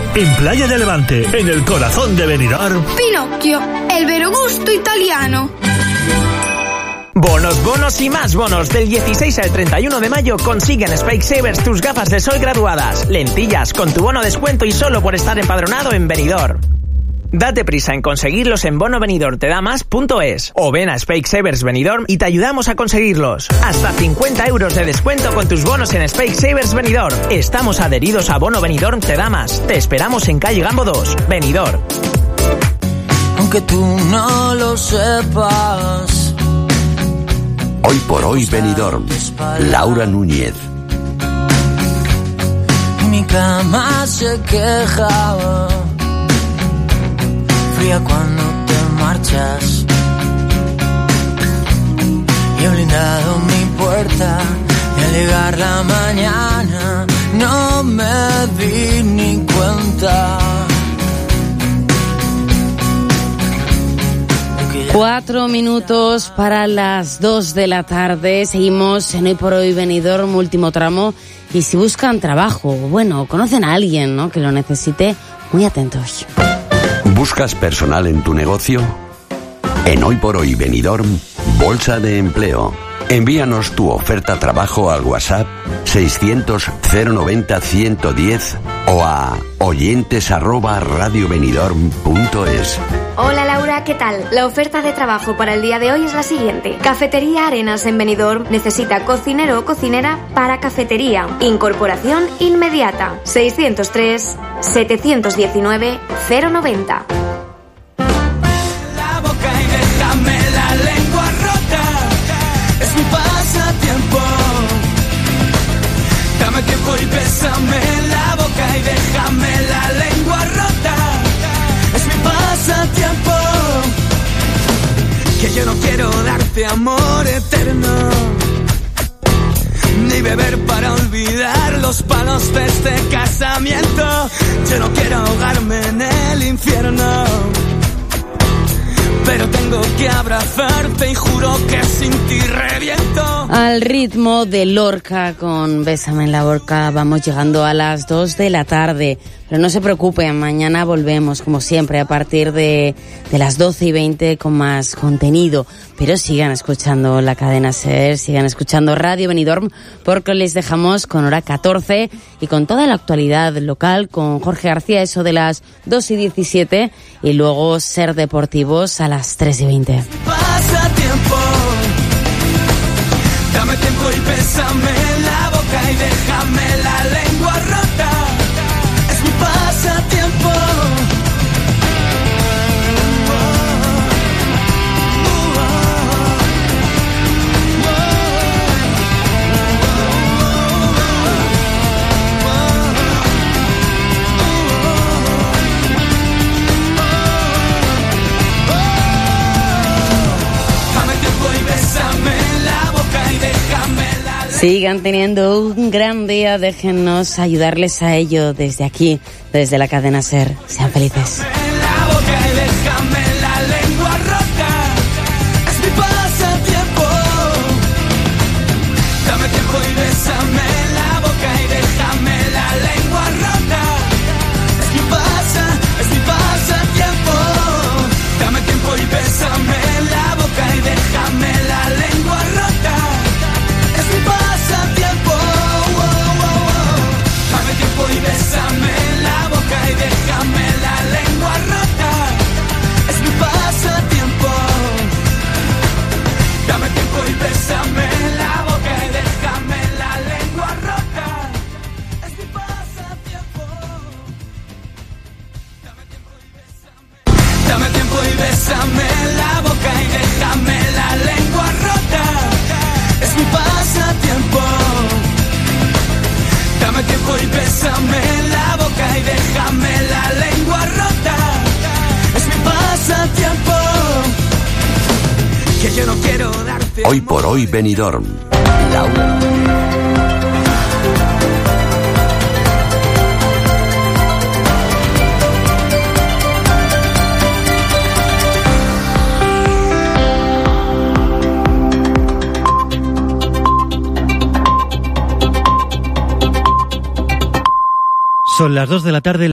en Playa de Levante, en el corazón de Benidorm. Pinocchio, el vero gusto italiano. Bonos, bonos y más bonos. Del 16 al 31 de mayo consigue en Specsavers tus gafas de sol graduadas, lentillas, con tu bono descuento y solo por estar empadronado en Benidorm. Date prisa en conseguirlos en bonobenidormtedamas.es o ven a Specsavers Benidorm y te ayudamos a conseguirlos. Hasta 50 € de descuento con tus bonos en Specsavers Benidorm. Estamos adheridos a Bono Benidorm Te Da Más. Te esperamos en calle Gambo 2, Benidorm. Aunque tú no lo sepas. Hoy por hoy Benidorm, Laura Núñez. Mi cama se quejaba, fría cuando te marchas. Y he blindado mi puerta y al llegar la mañana no me di ni cuenta. 4 minutos para las 2 de la tarde. Seguimos en Hoy por Hoy Benidorm, último tramo. Y si buscan trabajo, bueno, conocen a alguien, ¿no?, que lo necesite, muy atentos. ¿Buscas personal en tu negocio? En Hoy por Hoy Benidorm, Bolsa de Empleo. Envíanos tu oferta trabajo al WhatsApp 600-090-110 o a oyentes@radiobenidorm.es. Hola Laura, ¿qué tal? La oferta de trabajo para el día de hoy es la siguiente. Cafetería Arenas en Benidorm necesita cocinero o cocinera para cafetería. Incorporación inmediata. 603-719-090. La boca y déjame la lengua rota. Es mi pasatiempo. Dame tiempo y bésame la boca y déjame la lengua rota. Es mi pasatiempo. Que yo no quiero darte amor eterno, ni beber para olvidar los palos de este casamiento. Yo no quiero ahogarme en el infierno, pero tengo que abrazarte y juro que sin ti reviento. Al ritmo de Lorca con Bésame en la boca vamos llegando a las 2 de la tarde. Pero no se preocupen, mañana volvemos como siempre a partir de las 12:20 con más contenido. Pero sigan escuchando la cadena SER, sigan escuchando Radio Benidorm, porque les dejamos con hora 14 y con toda la actualidad local con Jorge García, eso de las 2:17, y luego SER Deportivos a las 3:20. Pasa tiempo, dame tiempo y bésame la boca y déjame la lengua rota. Es mi pasatiempo. Sigan teniendo un gran día, déjennos ayudarles a ello desde aquí, desde la cadena SER. Sean felices. Hoy por hoy Benidorm, Laura. Son las 2 de la tarde.